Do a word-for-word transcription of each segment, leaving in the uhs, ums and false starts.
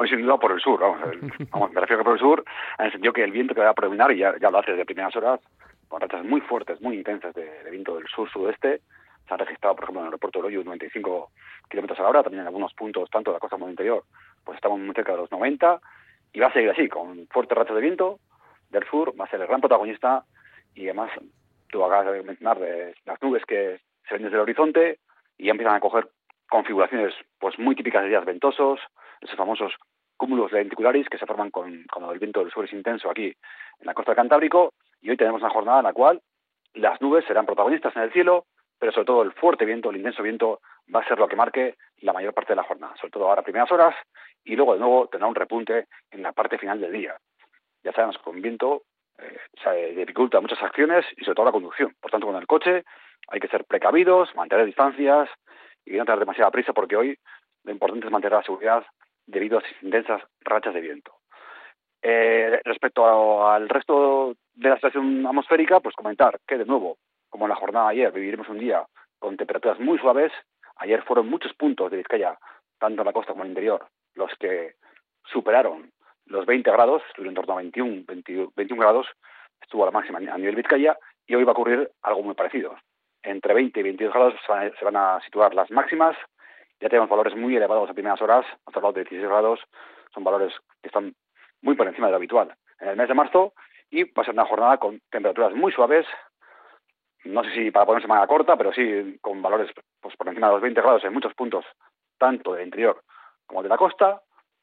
hoy sin duda por el sur, vamos, el, vamos, me refiero que por el sur, en el sentido que el viento que va a predominar, y ya, ya lo hace desde primeras horas, con rachas muy fuertes, muy intensas de, de viento del sur-sudeste. Se han registrado, por ejemplo, en el aeropuerto de Loiu noventa y cinco kilómetros a la hora, también en algunos puntos, tanto de la costa como del interior, pues estamos muy cerca de los noventa, y va a seguir así, con fuertes rachas de viento del sur, va a ser el gran protagonista, y además, tú acabas de mencionar de las nubes que se ven desde el horizonte, y ya empiezan a coger configuraciones pues muy típicas de días ventosos, esos famosos cúmulos lenticularis que se forman con, cuando el viento del sur es intenso aquí en la costa del Cantábrico, y hoy tenemos una jornada en la cual las nubes serán protagonistas en el cielo, pero sobre todo el fuerte viento, el intenso viento, va a ser lo que marque la mayor parte de la jornada, sobre todo ahora a primeras horas, y luego de nuevo tendrá un repunte en la parte final del día. Ya sabemos que con viento eh, se dificulta muchas acciones y sobre todo la conducción. Por tanto, con el coche hay que ser precavidos, mantener distancias y no tener demasiada prisa, porque hoy lo importante es mantener la seguridad debido a las intensas rachas de viento. Eh, respecto a, al resto de la situación atmosférica, pues comentar que de nuevo, como en la jornada de ayer, viviremos un día con temperaturas muy suaves. Ayer fueron muchos puntos de Vizcaya, tanto en la costa como en el interior, los que superaron los veinte grados, estuvieron en torno a veintiuno, veinte, veintiuno grados, estuvo a la máxima a nivel Vizcaya, y hoy va a ocurrir algo muy parecido. Entre veinte y veintidós grados se van, a, se van a situar las máximas. Ya tenemos valores muy elevados a primeras horas, hasta los dieciséis grados, son valores que están muy por encima de lo habitual en el mes de marzo, y va a ser una jornada con temperaturas muy suaves, no sé si para ponerse manga corta, pero sí con valores pues por encima de los veinte grados en muchos puntos, tanto del interior como de la costa,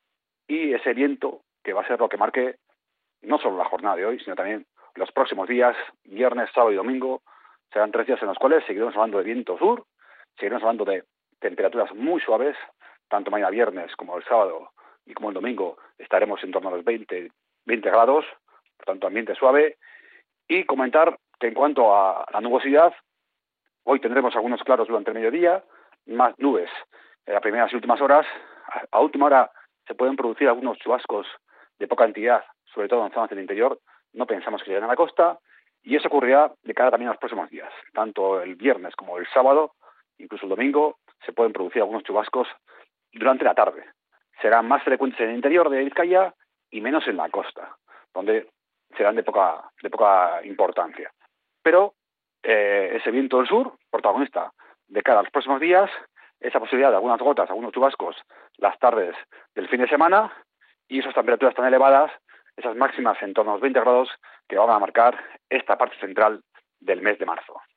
y ese viento que va a ser lo que marque no solo la jornada de hoy, sino también los próximos días, viernes, sábado y domingo. Serán tres días en los cuales seguiremos hablando de viento sur, seguiremos hablando de temperaturas muy suaves, tanto mañana viernes como el sábado y como el domingo estaremos en torno a los veinte, veinte grados, por tanto ambiente suave. Y comentar que en cuanto a la nubosidad, hoy tendremos algunos claros durante el mediodía, más nubes en las primeras y últimas horas. A última hora se pueden producir algunos chubascos de poca entidad, sobre todo en zonas del interior. No pensamos que lleguen a la costa, y eso ocurrirá de cara también a los próximos días. Tanto el viernes como el sábado, incluso el domingo, se pueden producir algunos chubascos durante la tarde. Serán más frecuentes en el interior de Vizcaya y menos en la costa, donde serán de poca, de poca importancia. Pero eh, ese viento del sur, protagonista de cara a los próximos días, esa posibilidad de algunas gotas, algunos chubascos las tardes del fin de semana, y esas temperaturas tan elevadas, esas máximas en torno a los veinte grados, que van a marcar esta parte central del mes de marzo.